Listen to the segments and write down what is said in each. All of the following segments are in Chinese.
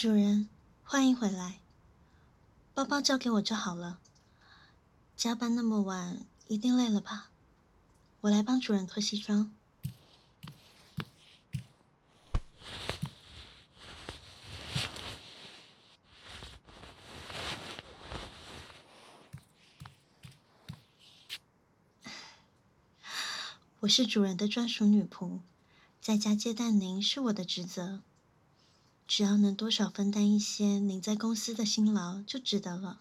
主人，欢迎回来。包包交给我就好了。加班那么晚，一定累了吧？我来帮主人脱西装。我是主人的专属女仆，在家接待您是我的职责。只要能多少分担一些您在公司的辛劳，就值得了。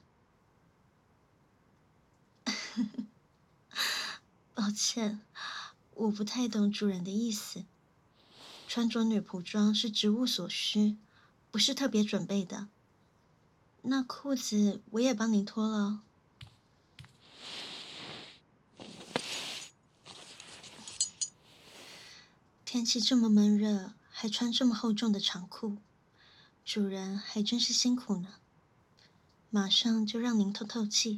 抱歉，我不太懂主人的意思。穿着女仆装是职务所需，不是特别准备的。那裤子我也帮您脱了。天气这么闷热，还穿这么厚重的长裤，主人还真是辛苦呢。马上就让您透透气。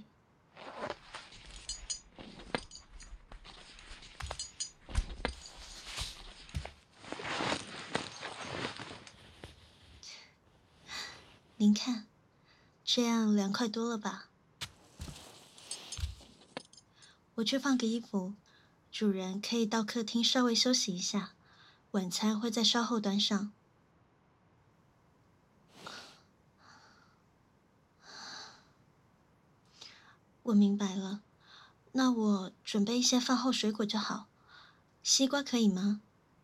您看，这样凉快多了吧？我去放个衣服，主人可以到客厅稍微休息一下，晚餐会在稍后端上。我明白了，那我准备一些饭后水果就好。西瓜可以吗？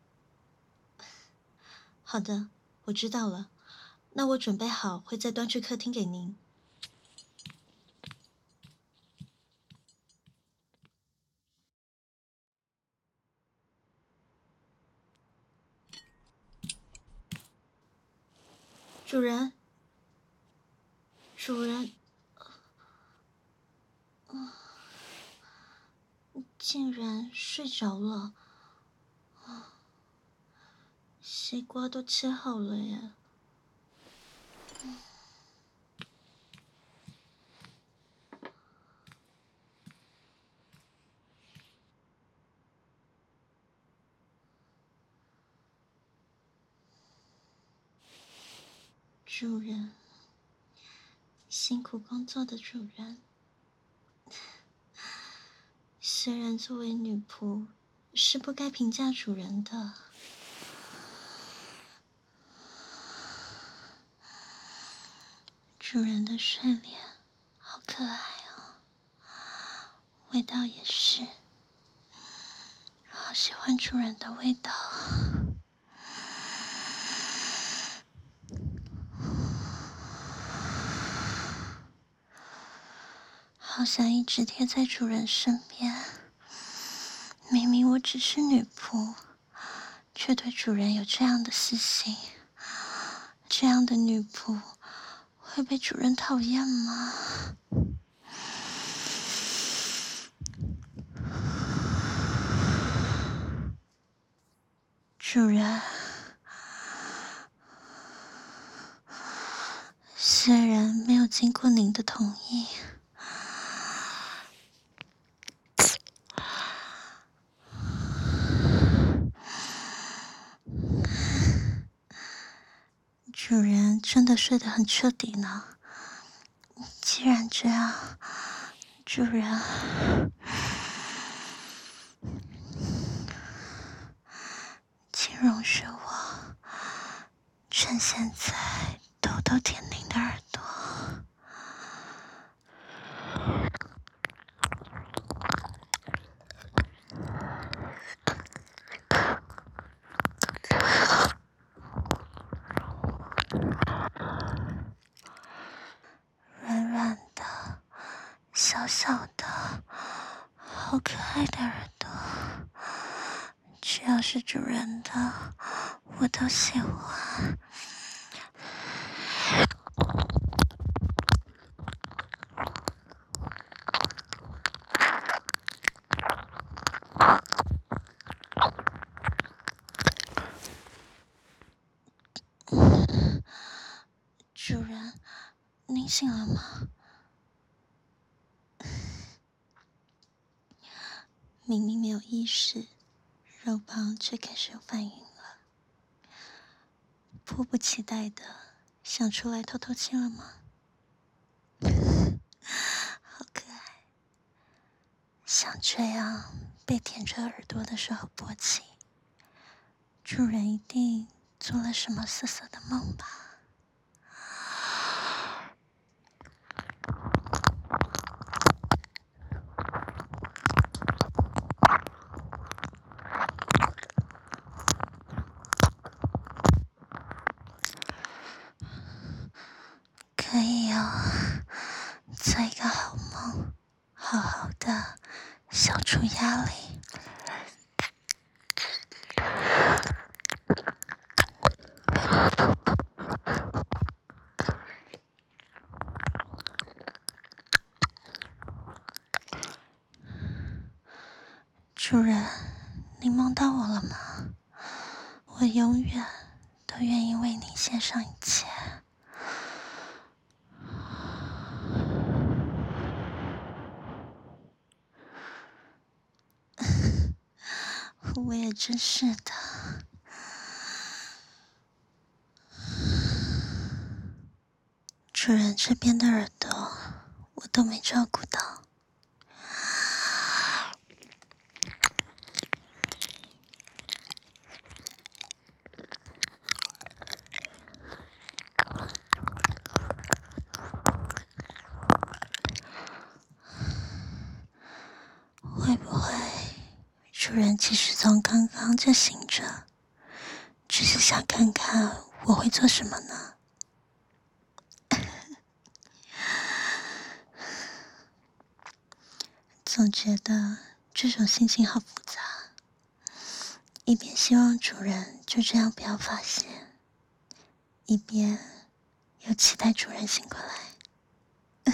好的，我知道了。那我准备好会再端去客厅给您。主人，主人，竟然睡着了。西瓜都切好了耶。主人，辛苦工作的主人。虽然作为女仆是不该评价主人的，主人的睡脸好可爱哦，味道也是，好喜欢主人的味道。好想一直贴在主人身边。明明我只是女仆，却对主人有这样的私心。这样的女仆会被主人讨厌吗？主人，虽然没有经过您的同意，主人真的睡得很彻底呢。既然这样，主人，请容许我趁现在偷偷舔您的耳朵。软软的，小小的，好可爱的耳朵，只要是主人的，我都喜欢。主人，您醒了吗？明明没有意识，肉棒却开始有反应了。迫不及待的想出来透透气了吗？好可爱，像这样被舔着耳朵的时候勃起，主人一定做了什么色色的梦吧？可以哦，做一个好梦，好好的消除压力。主人，你梦到我了吗？我永远都愿意为你献上一切。我也真是的，主人这边的耳朵我都没照顾到。会不会主人其实从刚刚就醒着，只是想看看我会做什么呢？总觉得这种心情好复杂，一边希望主人就这样不要发现，一边又期待主人醒过来。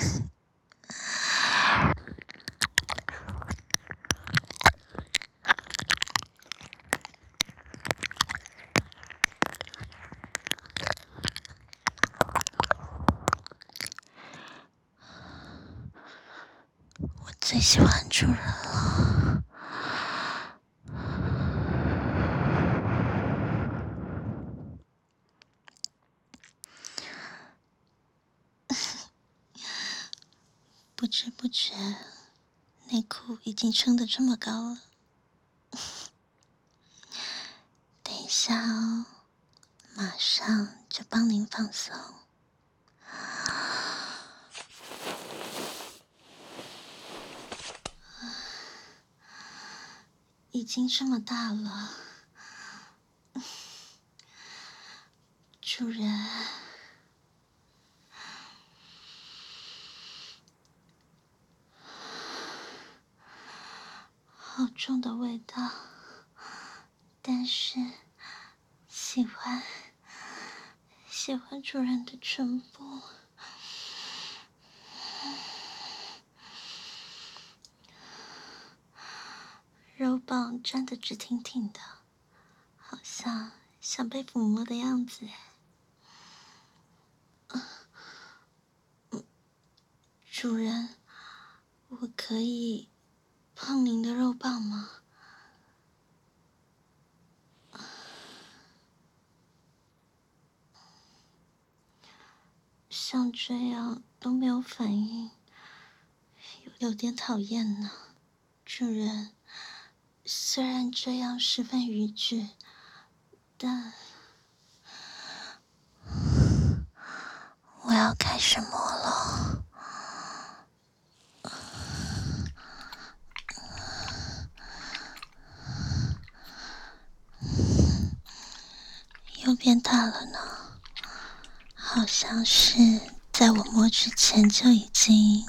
我最喜欢主人了。不知不觉，内裤已经撑得这么高了。等一下哦，马上就帮您放松。已经这么大了，主人，好重的味道，但是喜欢主人的唇部。肉棒站得直挺挺的，好像想被抚摸的样子。主人，我可以碰您的肉棒吗？像这样都没有反应，有点讨厌呢。主人，虽然这样十分愚智，但我要开始摸了。又变大了呢，好像是在我摸之前就已经……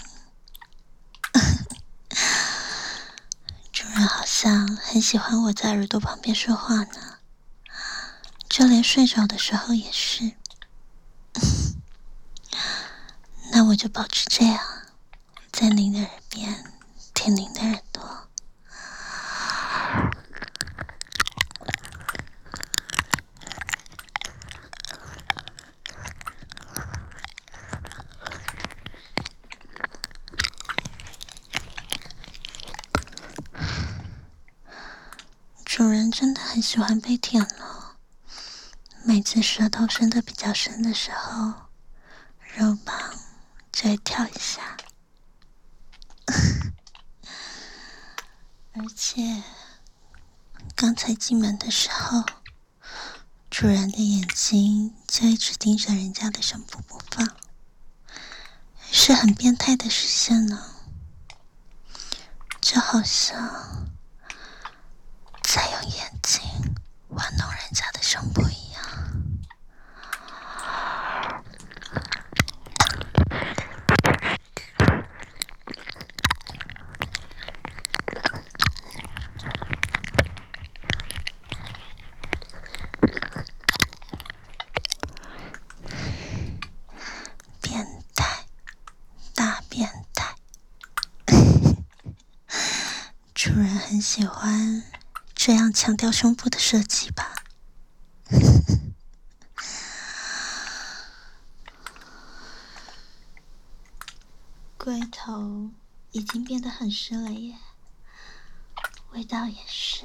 主人好像很喜欢我在耳朵旁边说话呢，就连睡着的时候也是。那我就保持这样，在您的耳边舔您的耳朵。主人真的很喜欢被舔了， 每次舌头伸得比较深的时候，肉棒就会跳一下。而且刚才进门的时候，主人的眼睛就一直盯着人家的胸部不放，是很变态的视线呢，就好像在用眼睛玩弄人家的胸部一样。变态，大变态。主人很喜欢这样强调胸部的设计吧。龟头已经变得很湿了耶，味道也是。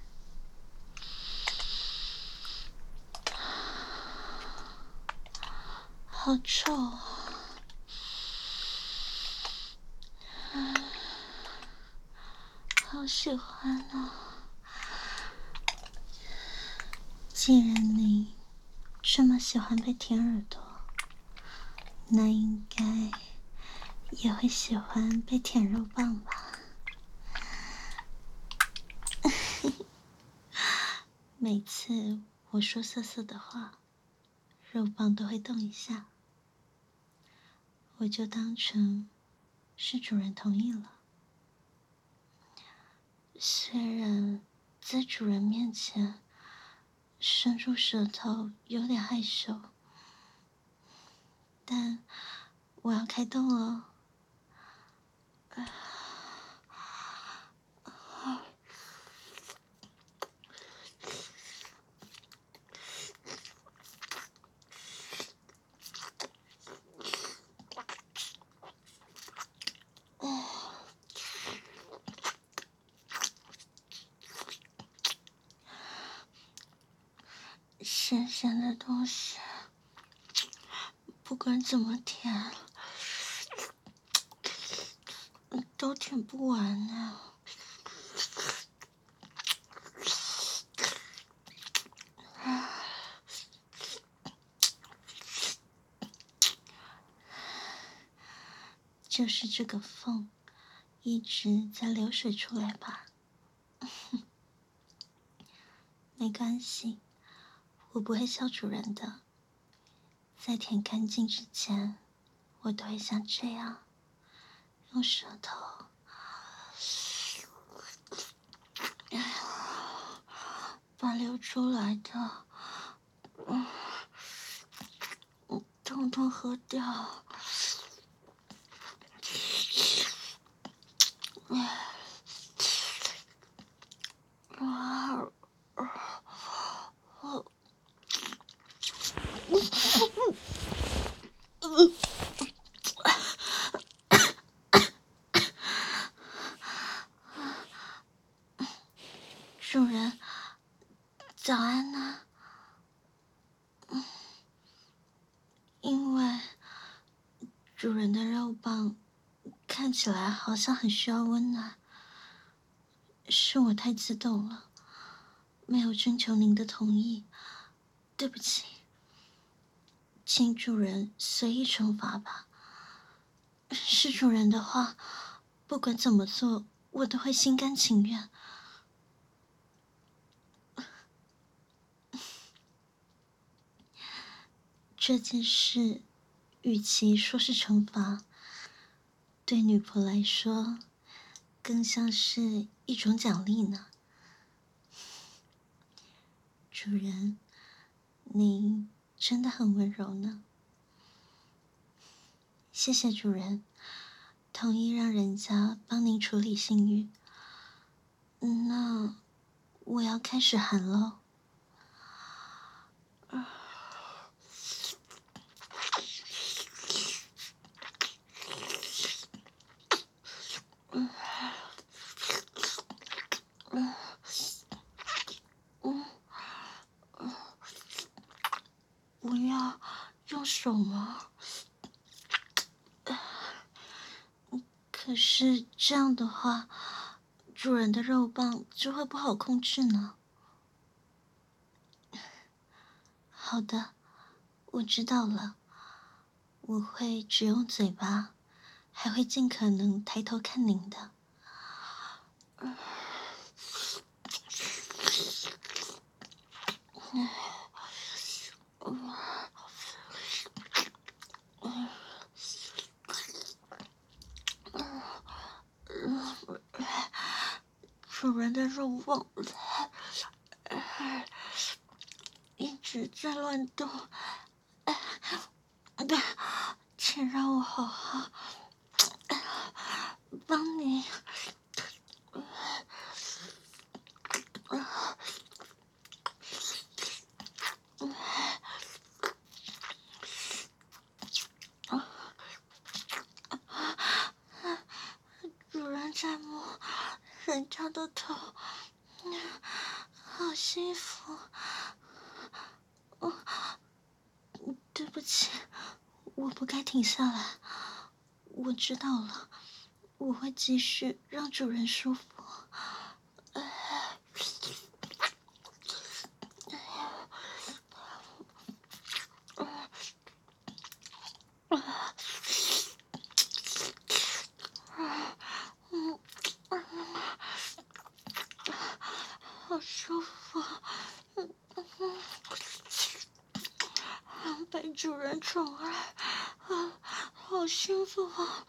好臭，好喜欢哦。既然你这么喜欢被舔耳朵，那应该也会喜欢被舔肉棒吧。每次我说色色的话，肉棒都会动一下，我就当成是主人同意了。虽然在主人面前伸出舌头有点害羞，但我要开动了。咸咸的东西，不管怎么舔，都舔不完呢。就是这个缝一直在流水出来吧。没关系，我不会笑主人的。在舔干净之前，我都会像这样用舌头把流出来的统统喝掉。主人，早安呢。因为主人的肉棒看起来好像很需要温暖，是我太激动了，没有征求您的同意，对不起，请主人随意惩罚吧。是主人的话，不管怎么做，我都会心甘情愿。这件事，与其说是惩罚，对女仆来说，更像是一种奖励呢。主人，您真的很温柔呢。谢谢主人，同意让人家帮您处理性欲。那我要开始含喽。 手吗？可是这样的话，主人的肉棒就会不好控制呢。好的，我知道了，我会只用嘴巴，还会尽可能抬头看您的。主人的肉棒一直在乱动，请让我好好帮你。主人在摸人家的头，好幸福。对不起，我不该停下来。我知道了，我会继续让主人舒服。好舒服，被主人宠爱，好幸福啊！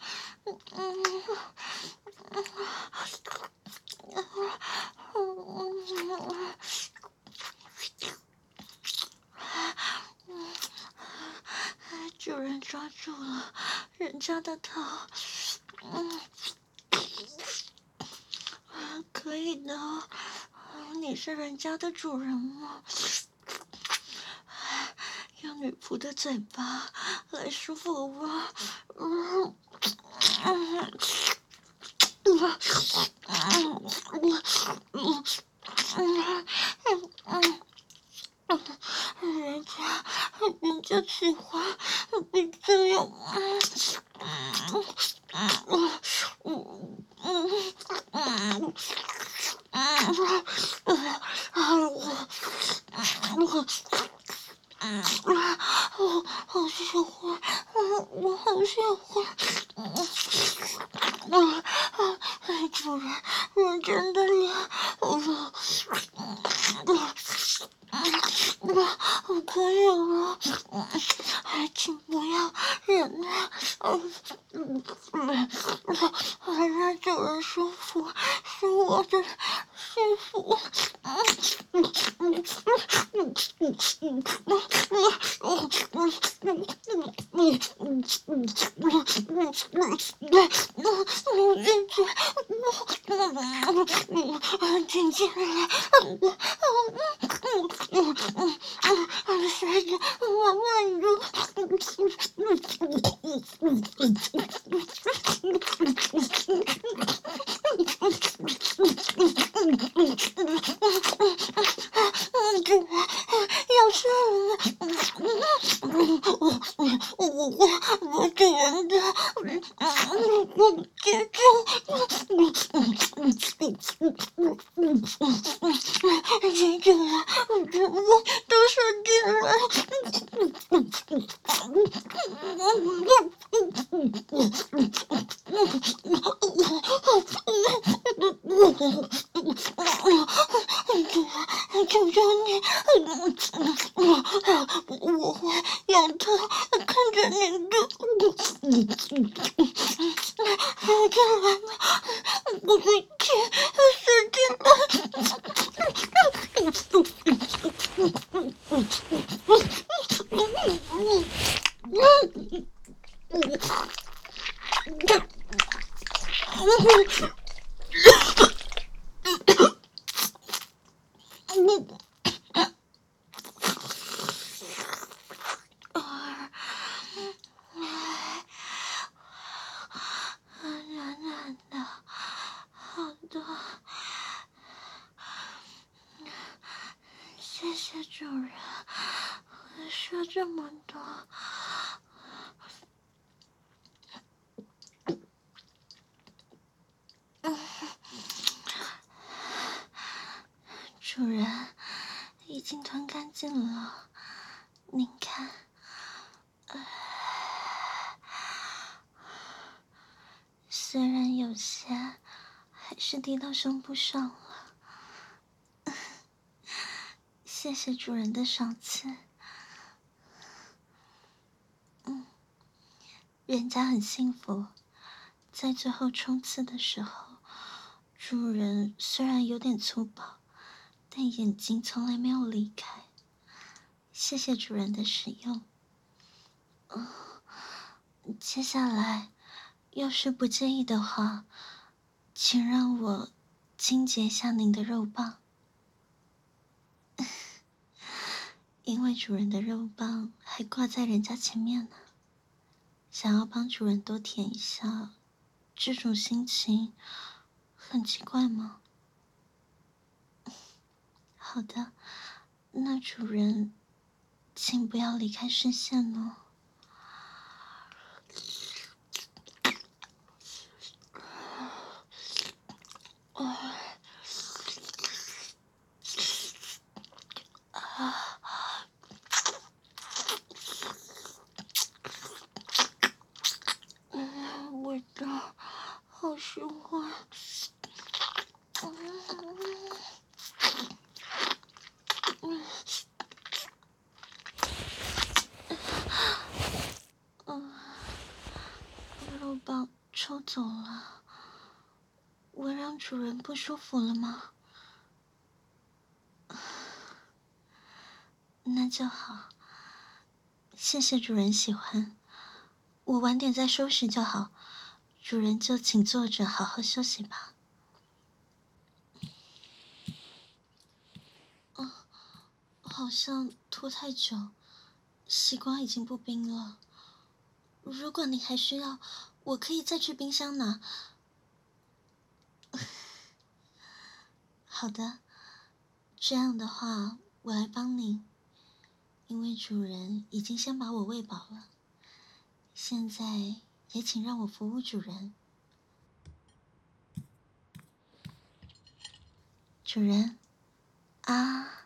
主人抓住了人家的头，可以的，你是人家的主人吗？用女仆的嘴巴来舒服我。人家喜欢你这样。我好喜欢，我好喜欢。主人，我真的呀，我可以了，请不要忍耐，让主人舒服，是我的幸福。听见了，孩子，我问要是我主人的，我接住，接住我都说进来。求求你，我会仰头看着你的。进来吧，我会去使劲软软的，好的，谢谢主人，说这么多， 主人，已经吞干净了，您看，虽然有些还是滴到胸部上了，谢谢主人的赏赐。人家很幸福，在最后冲刺的时候，主人虽然有点粗暴，但眼睛从来没有离开。谢谢主人的使用。接下来，要是不介意的话，请让我清洁一下您的肉棒，因为主人的肉棒还挂在人家前面呢。想要帮主人多舔一下，这种心情很奇怪吗？好的，那主人，请不要离开视线哦。味道好舒缓。肉棒抽走了，我让主人不舒服了吗？那就好，谢谢主人喜欢，我晚点再收拾就好，主人就请坐着好好休息吧。好像拖太久，吸光已经不冰了。如果你还需要，我可以再去冰箱拿。好的，这样的话，我来帮您，因为主人已经先把我喂饱了，现在也请让我服务主人。主人，啊。